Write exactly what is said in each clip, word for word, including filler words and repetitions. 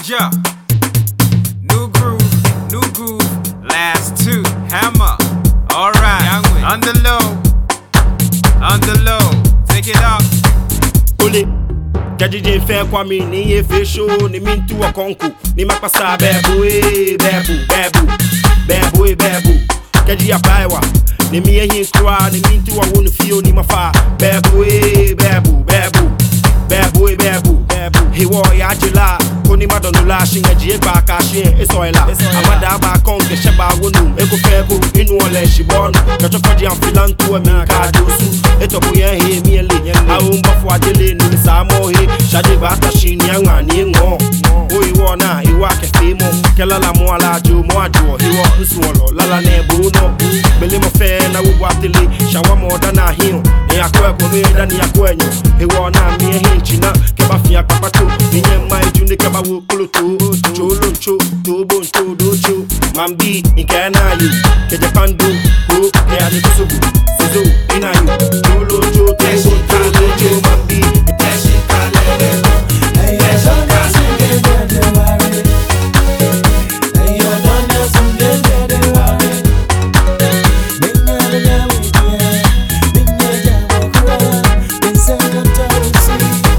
Major, new groove, new groove, last two, hammer. Alright, on the low, on the low, take it up. Ole, Jajije fair kwa mi ni ye fe show ni mintu wa konku ni makpasa bebu eh bebu bebu bebu eh bebu Kaji ya baiwa ni mi ye hin kwa ni mintu wa wonu fio ni mafa bebu eh bebu bebu bebu eh bebu he wo ya jila koni madonu la shinga ji egba ka shin esoila amada ba kon ke sheba wonu eko fego inu ole shibonu kacho faji am filantu mi ka dosu eto boye he mi ele awu mbafo adele ni samo he shade ba ta shin yan ni ngo o iwo na iwa ke fimo kela la mo ala ju mo aju iwo nsu olo lala na ebu no bele mo fe na wo atele shawa mo da na hin e akwa ko me da ni akwa enyo iwo na mi hin china ke ba fi akpa to Inye mai june kaba wo kolo to cholo cho to bon to do cho mambi inka na you ke Japan do ko ke ani kusubu sizo ina you cholo cho to bon to do cho mambi tashi kalele hey ya shona singe de ware hey ya dona singe de ware minga de yawo minga jawo kura pensando tawsi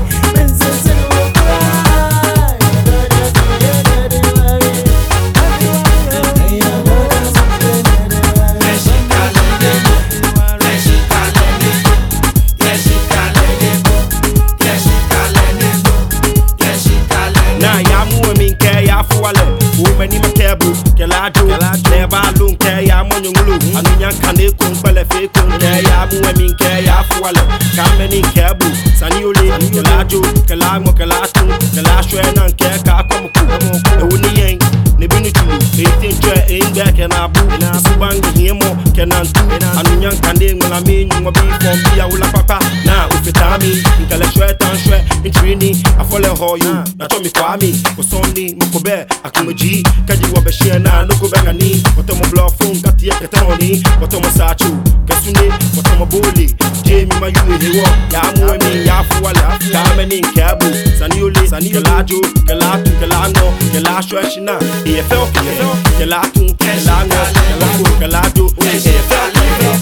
Many makebu, kelado, never loon care, ya monulu, and young cane kun pele fake kun care, ya muemin care, ya fuale, kameni kebu, saniuli, kelado, kelamo, kelatu, kelashwen and care, kakom, the winning yang, Nebinichu, eighteen chair, ain't back and abu, and Subang, Himo, Kenan, and young cane, when I mean you will be from Piaula Papa, now with the Tami, in Kalashwet and Shwet, in Trini, I follow how you, not on me Kwame, was only Mukobe, Akimaji. Kaji wa beshia na nuko bangani Watomo blofung kati ya ketoni Watomo sachu kasune Watomo boli Jamie mayue hewo Ya muemi ya fuwala Kameni nkebu Saniuli Kelajo Kelatu Kelano Kelasho eshina E F L Kelatu Kelano Kelako Kelajo E F L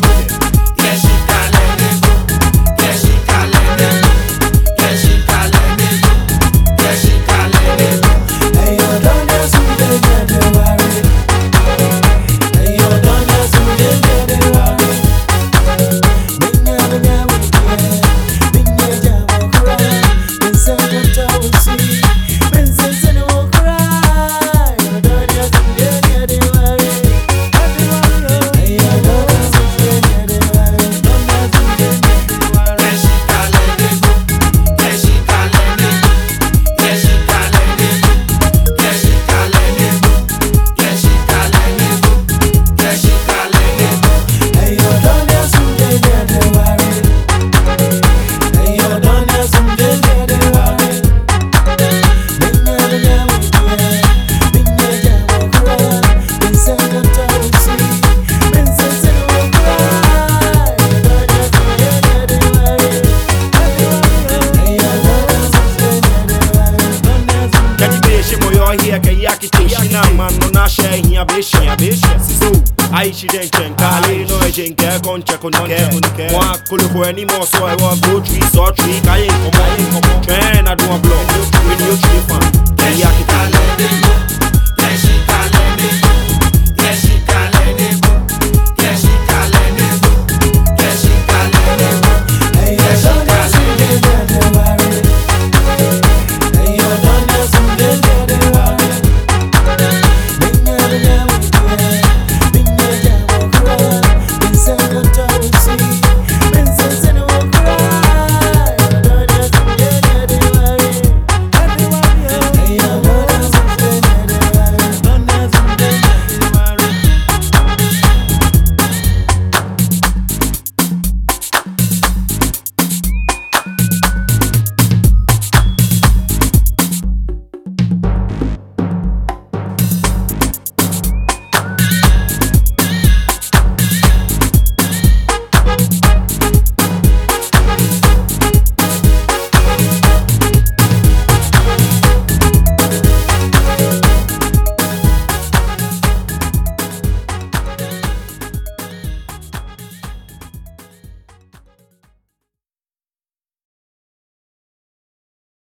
Aishi denchen kali no ejenke konche konike Mwa kulu kwe ni mo so I walk go tree so tree kaye komo Train I do a block when you tree fan Kaya kita